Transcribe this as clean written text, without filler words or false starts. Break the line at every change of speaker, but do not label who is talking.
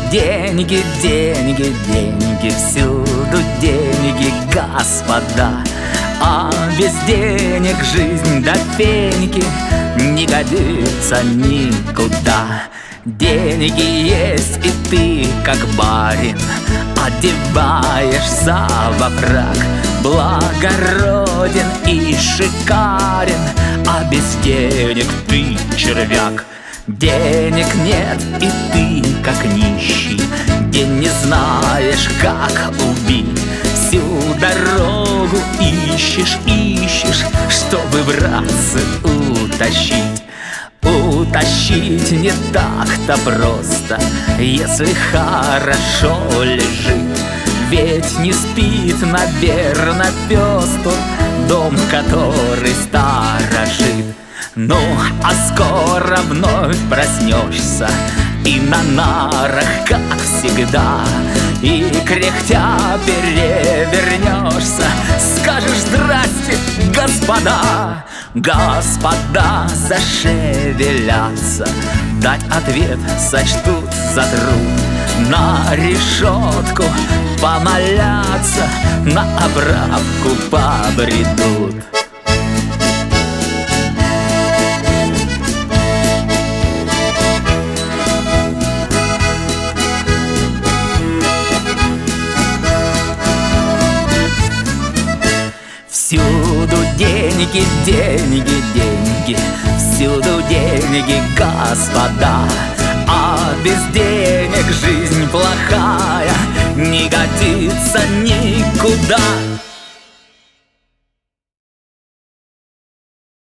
Деньги, деньги, деньги, всюду деньги, господа. А без денег жизнь до феньки не годится никуда. Деньги есть, и ты, как барин, одеваешься во фрак, благороден и шикарен, а без денег ты червяк. Денег нет, и ты, как нищий, день не знаешь, как убить. Всю дорогу ищешь, ищешь, чтобы братцы утащить. Утащить не так-то просто, если хорошо лежит. Ведь не спит, наверно, пес тот, дом, который сторожит. Ну, а скоро вновь проснешься и на нарах, как всегда, и кряхтя перевернешься, скажешь: здрасте, господа. Господа зашевелятся, дать ответ сочтут за труд. На решетку помолятся, на оправку побредут. Всюду деньги, деньги, деньги, всюду деньги, господа. А без денег жизнь плохая не годится никуда.